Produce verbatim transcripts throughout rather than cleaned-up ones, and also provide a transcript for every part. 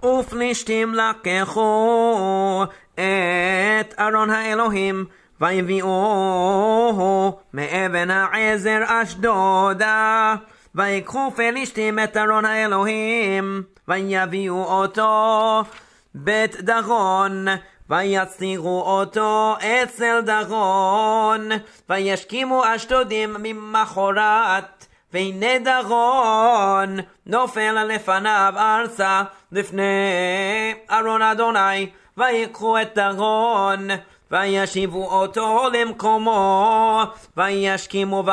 ופלישתים לקחו את ארון האלוהים ויביאוהו מאבן העזר אשדודה, ויקחו פלישתים את ארון האלוהים ויביאו אותו בית דגון, ויצליחו אותו אצל דגון, וישכימו אשדודים ממחרת. והנה דגון נופל לפניו ארצה לפני ארון אדוני, ויקחו את דגון וישיבו אותו למקומו, וישכימו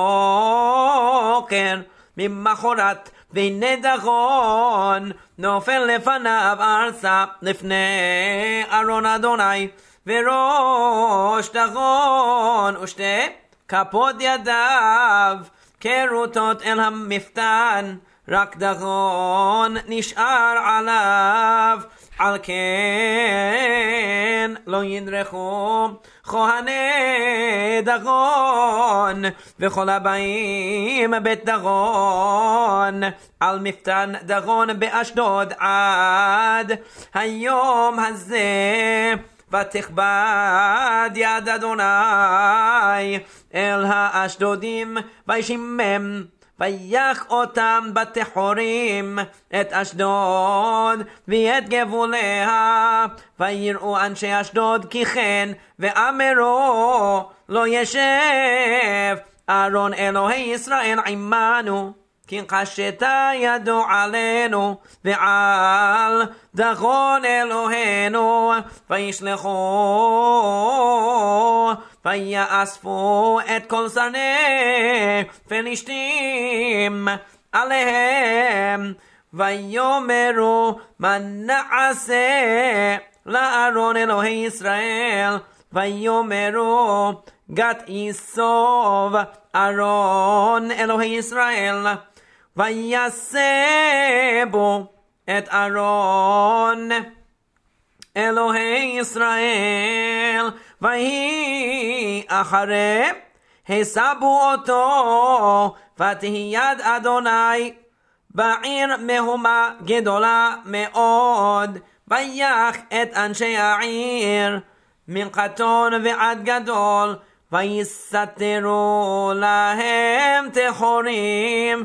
בבוקר ממחרת. והנה דגון נופל לפניו ארצה לפני ארון אדוני, וראש דגון ושתי כפות ידיו כרוטות אל המפתן, רק דגון נשאר עליו. על כן לא ידרכו כהני דגון וכל הבאים בית דגון על מפתן דגון באשדוד עד היום הזה. ותכבד יד אדוני אל האשדודים וישימם, ויך אותם בתחורים את אשדוד ואת גבוליה, ויראו אנשי אשדוד כי כן, ואמרו לא ישב ארון אלוהי ישראל עמנו, כי קשתה ידו עלינו ועל דגון אלוהינו. וישלחו ויאספו את כל שרי פלישתים עליהם, ויאמרו מה נעשה לארון אלוהי ישראל. ויאמרו גת יסוב ארון אלוהי ישראל, ויעשה בו את ארון אלוהי ישראל. ויהי אחרי הסבו אותו, ותהי יד אדוני בעיר מהומה גדולה מאוד, ויך את אנשי העיר מקטון ועד גדול, ויסתרו להם תחורים,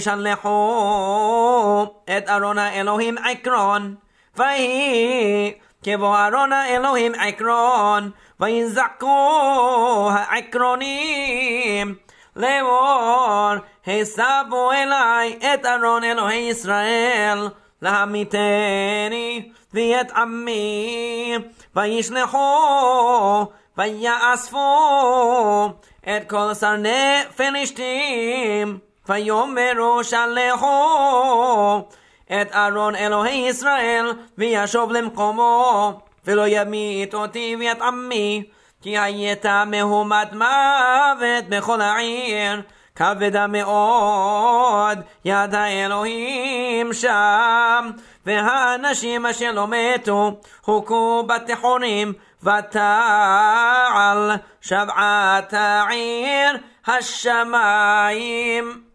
וישלחו את ארון האלוהים עקרון. ויהי כבוא ארון האלוהים עקרון, ויזעקו העקרונים לאמור הסבו אלי את ארון אלוהי ישראל להמיתני ואת עמי. וישלחו ויאספו את כל שרי פלישתים, ויאמרו שלחו את ארון אלוהי ישראל וישוב למקומו, ולא ימית אותי ואת עמי, כי הייתה מהומת מוות בכל העיר, כבדה מאוד יד האלוהים שם. והאנשים אשר לא מתו הוכו בתחורים, ותעל שבעת העיר השמיים.